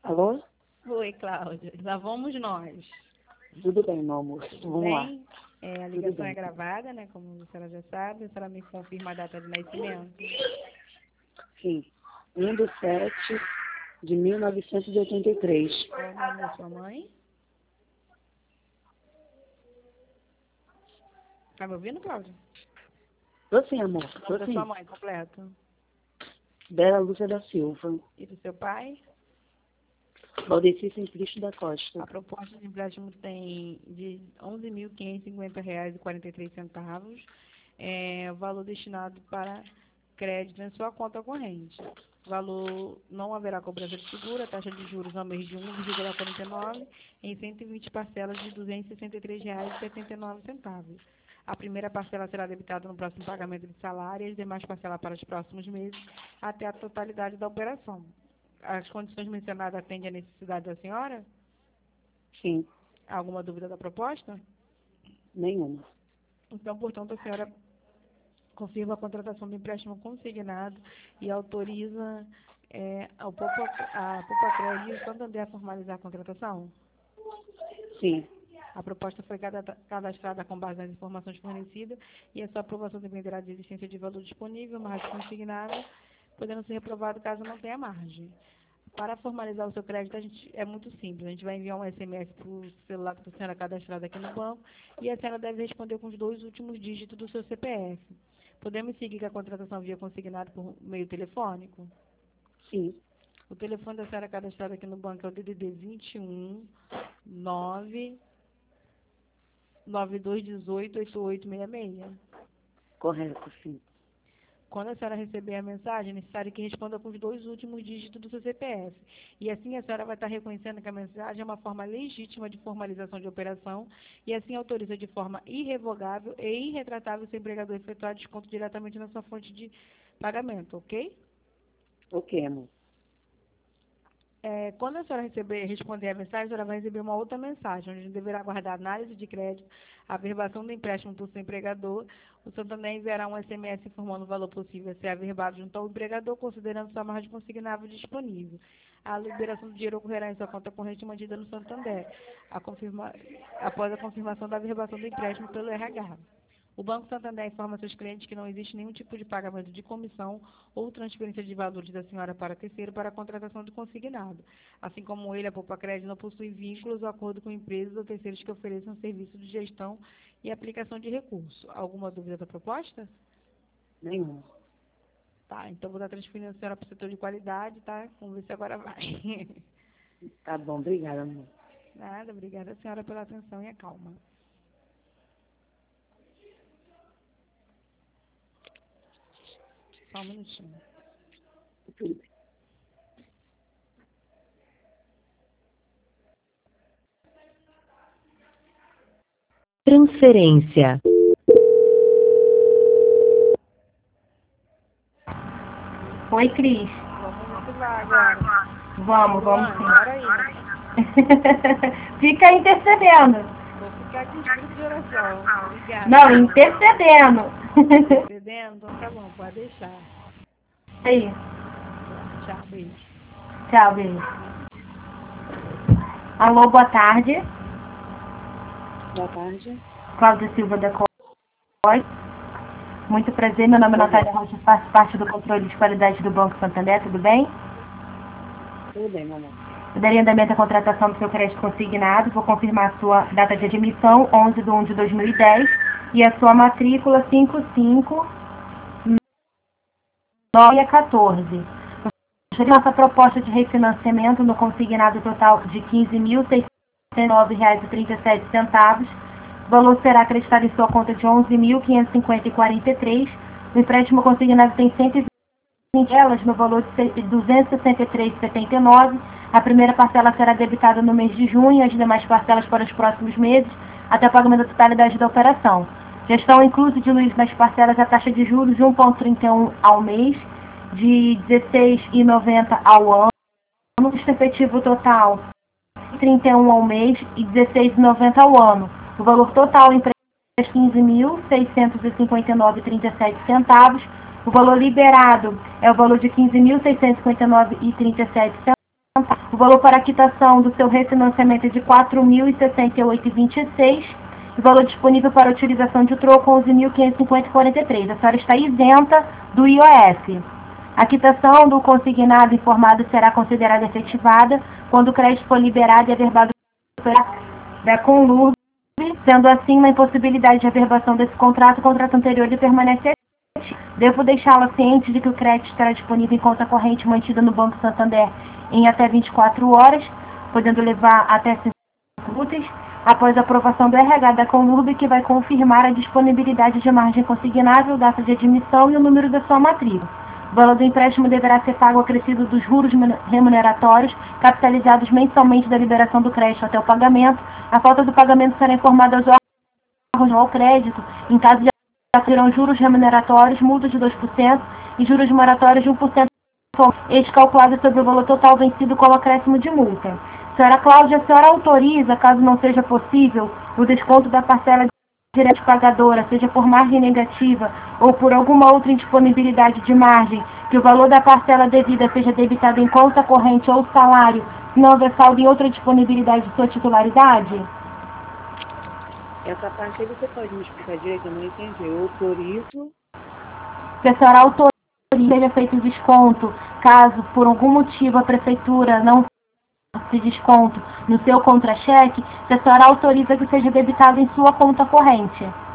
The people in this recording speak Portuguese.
Alô? Oi, Cláudia. Lá vamos nós. Tudo bem, meu amor. Vamos lá. Bem, a ligação é gravada, né? Como a senhora já sabe. A senhora me confirma a data de nascimento. Sim. 1/7/1983. Qual o nome da sua mãe? Tá me ouvindo, Cláudia? Tô sim, amor. O Tô nome da sim. sua mãe, completo. Bela Lúcia da Silva. E do seu pai? Valdeci Simplício da Costa. A proposta de empréstimo tem de R$ 11.550,43. O valor destinado para crédito em sua conta corrente. Valor não haverá cobrança de seguro, a taxa de juros ao mês de 1,49 em 120 parcelas de R$ 263,79. A primeira parcela será debitada no próximo pagamento de salário e as demais parcelas para os próximos meses até a totalidade da operação. As condições mencionadas atendem à necessidade da senhora? Sim. Alguma dúvida da proposta? Nenhuma. Então, portanto, a senhora confirma a contratação do empréstimo consignado e autoriza a Popacred e o Santander a formalizar a contratação? Sim. A proposta foi cadastrada com base nas informações fornecidas e a sua aprovação dependerá de existência de valor disponível, margem consignada, podendo ser reprovado caso não tenha margem. Para formalizar o seu crédito, é muito simples. A gente vai enviar um SMS para o celular da senhora cadastrada aqui no banco e a senhora deve responder com os 2 últimos dígitos do seu CPF. Podemos seguir com a contratação via consignado por meio telefônico? Sim. O telefone da senhora cadastrada aqui no banco é o DDD 21 9 9218 8866. Correto, sim. Quando a senhora receber a mensagem, é necessário que responda com os 2 últimos dígitos do seu CPF. E assim a senhora vai estar reconhecendo que a mensagem é uma forma legítima de formalização de operação e assim autoriza de forma irrevogável e irretratável o seu empregador efetuar desconto diretamente na sua fonte de pagamento, ok? Ok, amor. Quando a senhora responder a mensagem, a senhora vai receber uma outra mensagem, onde deverá aguardar análise de crédito, a averbação do empréstimo por seu empregador. O Santander enviará um SMS informando o valor possível a ser averbado junto ao empregador, considerando sua margem consignável disponível. A liberação do dinheiro ocorrerá em sua conta corrente mantida no Santander, após a confirmação da averbação do empréstimo pelo RH. O Banco Santander informa seus clientes que não existe nenhum tipo de pagamento de comissão ou transferência de valores da senhora para terceiro para a contratação do consignado. Assim como ele, a Popacred não possui vínculos ou acordo com empresas ou terceiros que ofereçam serviço de gestão e aplicação de recursos. Alguma dúvida da proposta? Nenhuma. Tá, então vou dar transferência a senhora para o setor de qualidade, tá? Vamos ver se agora vai. Tá bom, obrigada, amor. Nada, obrigada, senhora, pela atenção e a calma. Só um minutinho. Tudo bem. Transferência. Oi, Cris. Vamos ativar agora. Vamos sim. Bora aí. Fica intercedendo. Vou ficar com espírito de oração. Obrigada. Não, intercedendo. Entendendo? Então tá bom, pode deixar. Aí. Tchau, beijo. Tchau, beijo. Alô, boa tarde. Boa tarde. Cláudia Silva da COI. Muito prazer, meu nome é Natália Rocha, faço parte do controle de qualidade do Banco Santander, tudo bem? Tudo bem, meu amor. Eu daria andamento à contratação do seu crédito consignado, vou confirmar a sua data de admissão, 11/1/2010, e a sua matrícula 55914. Nossa proposta de refinanciamento no consignado total de R$ 15.609,37. O valor será acreditado em sua conta de R$ 11.550,43. O empréstimo consignado tem 120 elas no valor de R$ 263,79. A primeira parcela será debitada no mês de junho e as demais parcelas para os próximos meses, até o pagamento da totalidade da operação. Já estão inclusos diluídos nas parcelas a taxa de juros de 1,31 ao mês, de 16,90 ao ano, o custo efetivo total 31 ao mês e 16,90 ao ano. O valor total em 15.659,37 centavos. O valor liberado é o valor de 15.659,37 centavos. O valor para a quitação do seu refinanciamento é de R$ 4.068,26. O valor disponível para utilização de troco R$ 11.550,43. A senhora está isenta do IOF. A quitação do consignado informado será considerada efetivada quando o crédito for liberado e averbado da Conlurb, sendo assim uma impossibilidade de averbação desse contrato, o contrato anterior lhe permanece ativo. Devo deixá-la ciente de que o crédito estará disponível em conta corrente mantida no Banco Santander em até 24 horas, podendo levar até 5 úteis, após a aprovação do RH da Conlurb, que vai confirmar a disponibilidade de margem consignável, data de admissão e o número da sua matrícula. O valor do empréstimo deverá ser pago acrescido dos juros remuneratórios, capitalizados mensalmente da liberação do crédito até o pagamento. A falta do pagamento será informada aos órgãos ao crédito. Em caso de serão juros remuneratórios, multas de 2% e juros moratórios de 1%, este calculado sobre o valor total vencido com o acréscimo de multa. Senhora Cláudia, a senhora autoriza, caso não seja possível, o desconto da parcela direto pagadora, seja por margem negativa ou por alguma outra indisponibilidade de margem, que o valor da parcela devida seja debitado em conta corrente ou salário, se não houver saldo em outra disponibilidade de sua titularidade? Essa parte aí você pode me explicar direito? Eu não entendi. Eu autorizo. Se a senhora autoriza, seja feito o desconto, caso por algum motivo a prefeitura não esse desconto no seu contra-cheque, se a senhora autoriza que seja debitado em sua conta corrente.